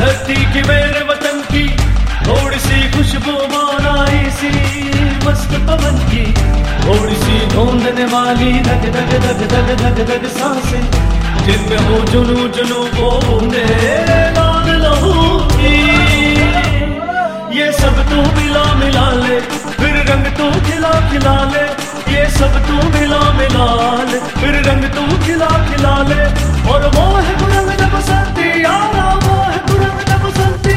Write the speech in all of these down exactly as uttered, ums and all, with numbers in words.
धरती की मेरे वतन की थोड़ी सी खुशबू मानाई सी मस्त पवन की, थोड़ी सी ढूंढने वाली धक धक धक धक धक धक सांसें, जिनमें हो जुनू जुनू बूंदे लाल लहू की। ये सब तू मिला मिला ले, फिर रंग तू खिला खिला ले। ये सब तू मिला मिला ले, फिर रंग तू खिला खिला ले। और मोह रंग दे बसंती यारा, मोह रंग दे बसंती,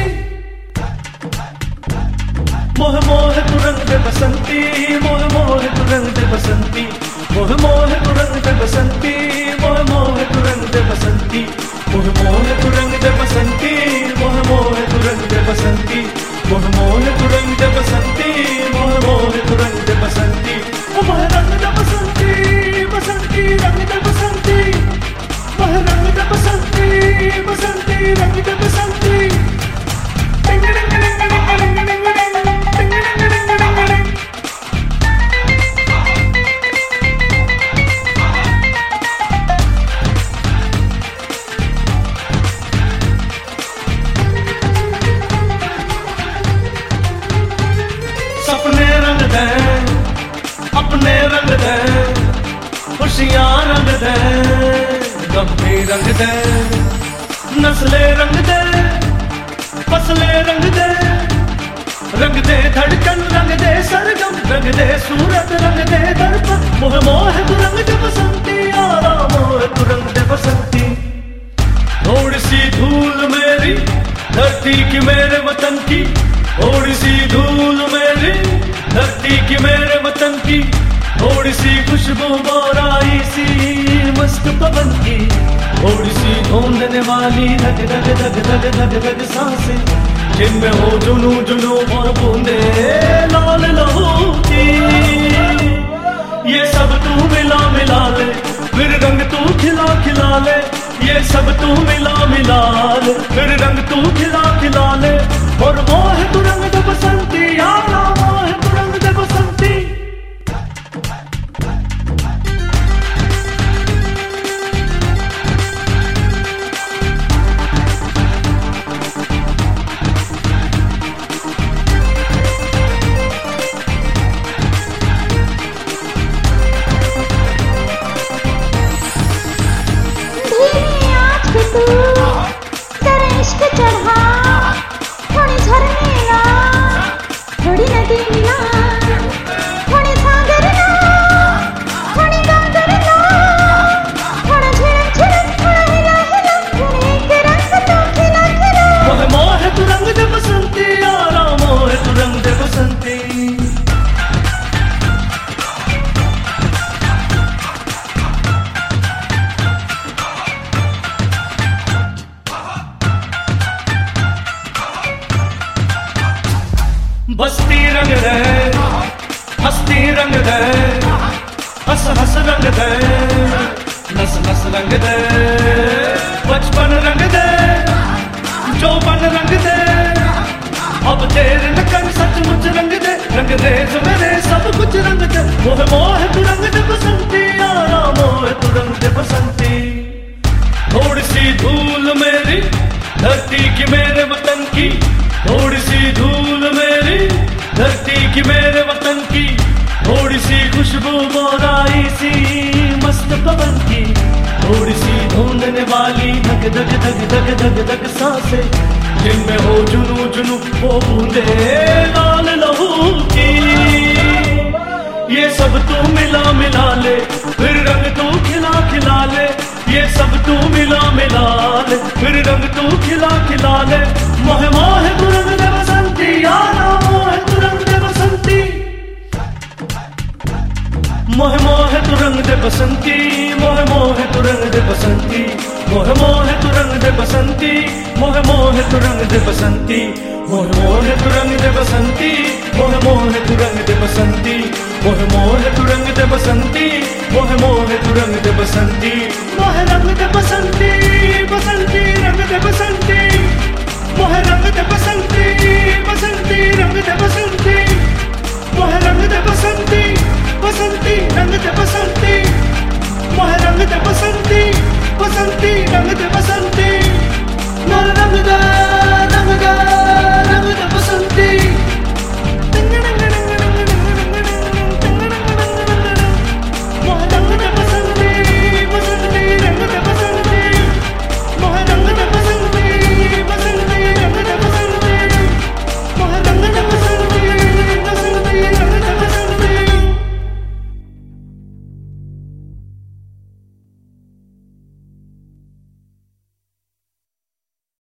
मोह मोह तू रंग दे बसंती, मोह मोह तू रंग दे बसंती, मोह मोह तू रंग दे बसंती, मोह मोह तू रंग दे बसंती, मोह मोह तू रंग दे बसंती, मोह मोह तू रंग दे बसंती, मोह मोह तू रंग दे बसंती, मोह मोह तू रंग दे बसंती, मोह रंग दे बसंती, बसंती रंग दे बसंती, मोह रंग दे बसंती, बसंती रंग दे बसंती। टिंग टिंग टिंग टिंग टिंग टिंग टिंग टिंग टिंग टिंग टिंग। सपने रंग दे, अपने रंग दे, खुशियां रंग दे, गम भी रंग दे, नस्ले रंग दे, फसले रंग दे, रंग दे धड़कन रंग दे सरगम, रंग दे सूरत रंग दे दर्पण। मोह मोह तू रंग दे बसंती यारा, मोह तू रंग दे बसंती। थोड़ी सी धूल मेरी धरती की मेरे वतन की, थोड़ी सी धूल मेरी धरती की मेरे वतन की, थोड़ी सी खुशबू बोराई सी मस्त पवन की, थोड़ी सी ढूंढने वाली धक धक धक धक धक धक सांसें, जिनमें हो जुनू जुनू और बूंदे लाल लहू की। ये सब तू मिला मिला ले, फिर रंग तू खिला खिला ले। ये सब तू मिला मिला ले, फिर रंग तू खिला खिला ले। और मोह तू रंग दे बसंती यारा, मोह तू रंग दे बसंती। चढ़ा थोड़ी झरने ना, थोड़ी नदी ना, थोड़ी सागर ना, थोड़ी गागर ना, थोड़ा झिड़क झिड़क, थोड़ा हिला हिला, फिर एक रंग तो खिला खिला। मोह मोह तू रंग दे बसंती यारा, मोह तू रंग दे बसंती। बस्ती रंग दे, हस्ती रंग दे, हंस हंस रंग दे, नस नस रंग दे, बचपन रंग दे, जौवन रंग दे। अब तेरे न कर सचमुच रंग दे, रंग दे जो मेरे सब कुछ रंग दे। मोह मोह तू रंग दे बसंती यारा, मोह तू रंग दे बसंती। थोड़ी सी धूल मेरी धरती की मेरे वतन की, थोड़ी सी धूल मेरी धरती की मेरे वतन की, थोड़ी सी खुशबू बोराई सी मस्त पवन की, थोड़ी सी ढूंढने वाली धक धक धक धक धक धक सांसें, जिनमें हो जुनू जुनू वो बूंदे लाल लहू की। ये सब तू मिला मिला ले, फिर रंग तू खिला खिला ले। ये सब तू मिला मिला ले, फिर रंग तू खिला खिला ले। मोह मोह तू रंग दे बसंती यारा, मोह तू रंग दे बसंती, मोह मोह तू रंग दे बसंती, मोह मोह तू रंग दे बसंती, मोह मोह तू रंग दे बसंती, मोह मोह तू रंग दे बसंती, मोह मोह तू रंग दे बसंती, मोह मोह तू रंग दे बसंती, मोह मोह तू रंग दे बसंती, मोह मोह तू रंग दे बसंती, मोह रंग दे बसंती, बसंती रंग दे बसंती।